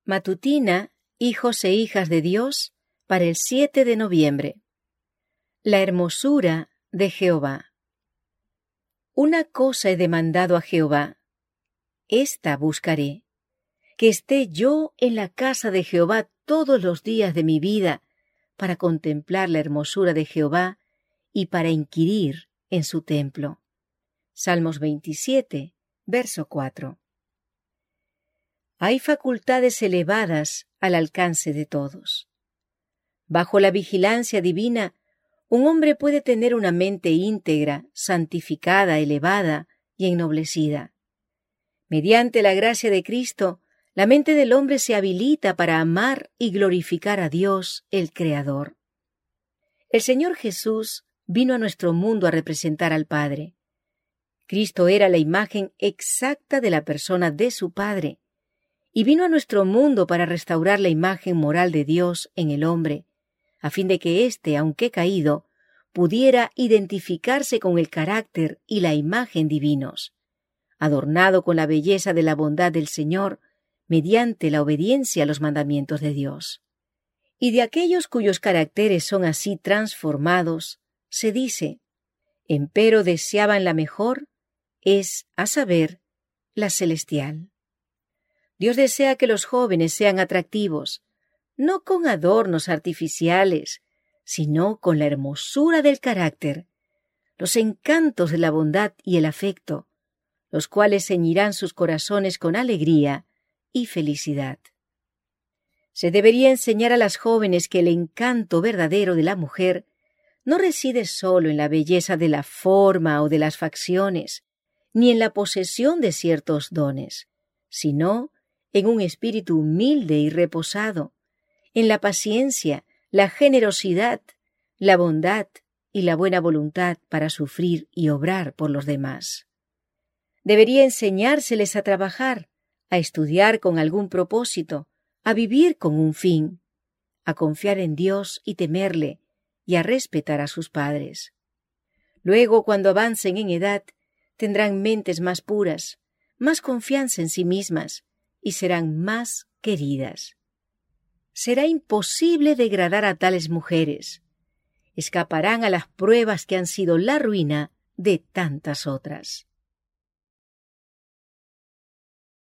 Matutina, hijos e hijas de Dios, para el 7 de noviembre. La hermosura de Jehová. Una cosa he demandado a Jehová, esta buscaré, que esté yo en la casa de Jehová todos los días de mi vida, para contemplar la hermosura de Jehová y para inquirir en su templo. Salmos 27, verso 4. Hay facultades elevadas al alcance de todos. Bajo la vigilancia divina, un hombre puede tener una mente íntegra, santificada, elevada y ennoblecida. Mediante la gracia de Cristo, la mente del hombre se habilita para amar y glorificar a Dios, el Creador. El Señor Jesús vino a nuestro mundo a representar al Padre. Cristo era la imagen exacta de la persona de su Padre, y vino a nuestro mundo para restaurar la imagen moral de Dios en el hombre, a fin de que éste, aunque caído, pudiera identificarse con el carácter y la imagen divinos, adornado con la belleza de la bondad del Señor, mediante la obediencia a los mandamientos de Dios. Y de aquellos cuyos caracteres son así transformados, se dice, empero deseaban la mejor, es, a saber, la celestial. Dios desea que los jóvenes sean atractivos, no con adornos artificiales, sino con la hermosura del carácter, los encantos de la bondad y el afecto, los cuales ceñirán sus corazones con alegría y felicidad. Se debería enseñar a las jóvenes que el encanto verdadero de la mujer no reside solo en la belleza de la forma o de las facciones, ni en la posesión de ciertos dones, sino en un espíritu humilde y reposado, en la paciencia, la generosidad, la bondad y la buena voluntad para sufrir y obrar por los demás. Debería enseñárseles a trabajar, a estudiar con algún propósito, a vivir con un fin, a confiar en Dios y temerle, y a respetar a sus padres. Luego, cuando avancen en edad, tendrán mentes más puras, más confianza en sí mismas, y serán más queridas. Será imposible degradar a tales mujeres. Escaparán a las pruebas que han sido la ruina de tantas otras.